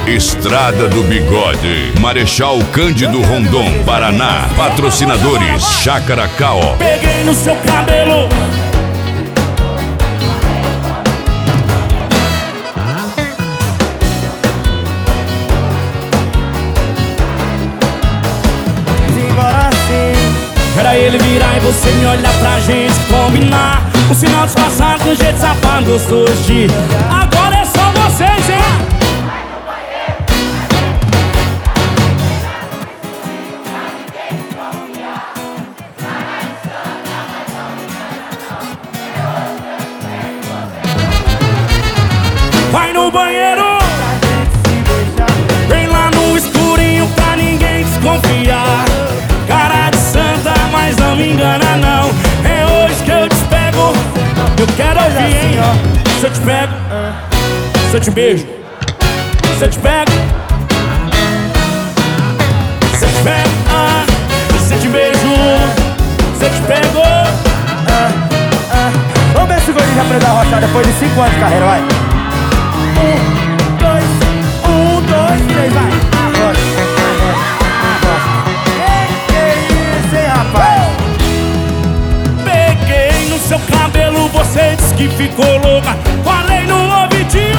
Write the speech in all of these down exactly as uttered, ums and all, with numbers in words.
Estrada do Bigode, Marechal Cândido Rondon, Paraná. Patrocinadores Chácara Cao. Peguei no seu cabelo. Era ele virar e você me olhar pra gente combinar. Um sinal disfarçado com jeito safado gostoso de. Agora é só vocês, hein? Vai no banheiro, vem lá no escurinho pra ninguém desconfiar. Cara de santa, mas não me engana não. É hoje que eu te pego. Eu quero ouvir, hein, ó. Se eu te pego, se eu te beijo, se eu te pego, se eu te pego, ah, se eu te beijo, se eu te pego, ah, ah. Vamos ver se o Gordinho já aprendeu a rochar depois de cinco anos de carreira, vai. Um, dois, um, dois, três, vai. Agora, agora, agora. Que isso, hein, rapaz? Peguei no seu cabelo, você disse que ficou louca. Falei no ouvidinho,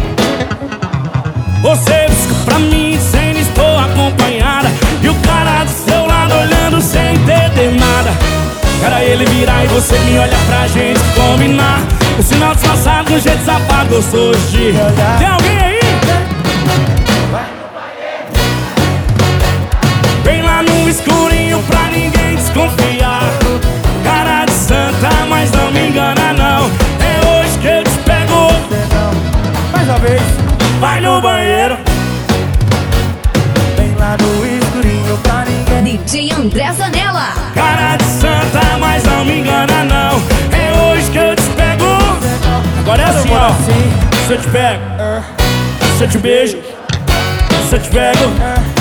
você disse pra mim, sem estou acompanhada. E o cara do seu lado olhando sem entender nada. Era ele virar e você me olhar pra gente combinar. O sinal disfarçado com jeito safado gostoso de. Tem alguém aí? Vem lá no escurinho pra ninguém desconfiar. Cara de santa, mas não me engana não. É hoje que eu te pego. Mais uma vez. Vai no banheiro, Vem lá no escurinho pra ninguém. D J André Zanella. cara de santa, mas não me engana não. É hoje que eu te pego. Agora é assim, ó. Se eu te pego, se eu te beijo, se eu te pego,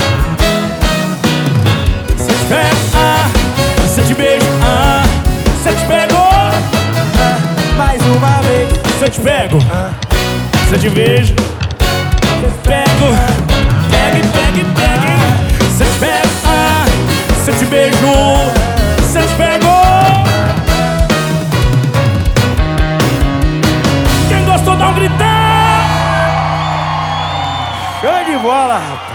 se eu te pego, ah, se eu te beijo, ah, se eu te pego, Mais uma vez. se eu te pego, se eu te beijo, se eu te pego, pegue, pegue, pegue, se eu te pego, ah, se eu te beijo, se eu te pego. Quem gostou dá um gritão. Show de bola, rapaz.